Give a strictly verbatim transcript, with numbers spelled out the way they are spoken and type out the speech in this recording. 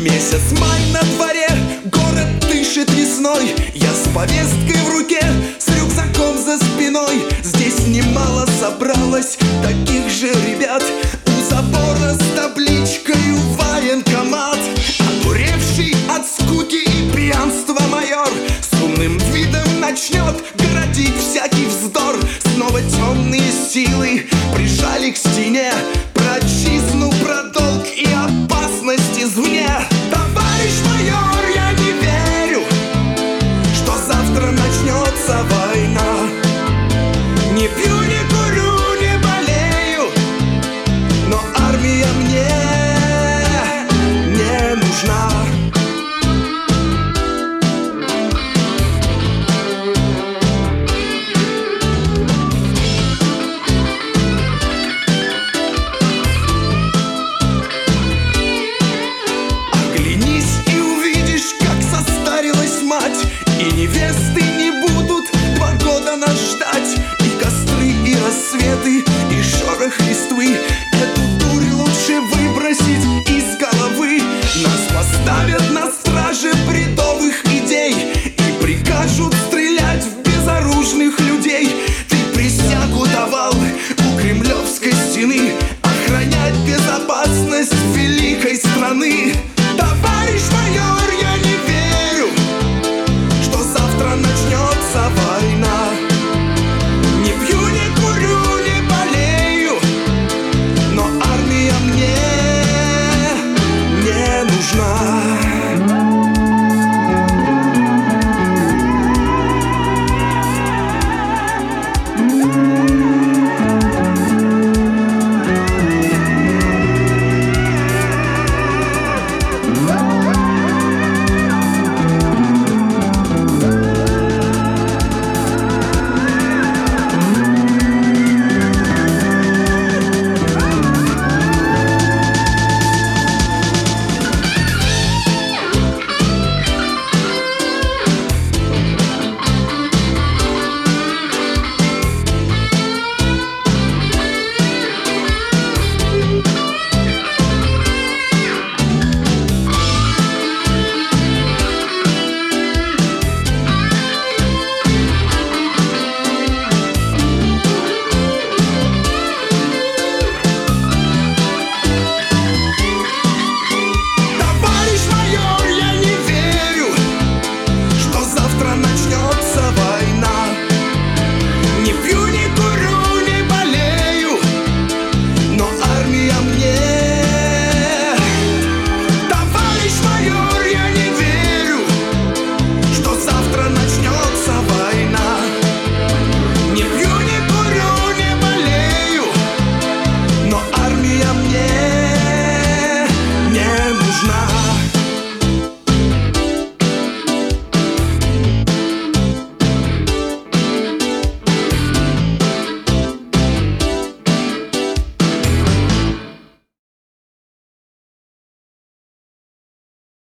Месяц май на дворе, город дышит весной. Я с повесткой в руке, с рюкзаком за спиной. Здесь немало собралось таких же ребят. У забора с табличкой военкомат. Одуревший от скуки и пьянства майор с умным видом начнет городить всякий вздор. Снова темные силы прижали к стене. Про отчизну, про долг и опасность извне. Товарищ майор, я не верю, что завтра начнется война. Не пью, не курю, не болею, но армия мне не нужна. И невесты не будут два года нас ждать. И костры, и рассветы, и шорох листвы. Эту дурь лучше выбросить из головы. Нас поставят на страже бредовых идей и прикажут стрелять в безоружных людей. Ты присягу давал у Кремлевской стены охранять безопасность великой страны. Товарищ майор, я не верю, что завтра начнется война. Не пью, не курю, не болею, но армия мне не нужна.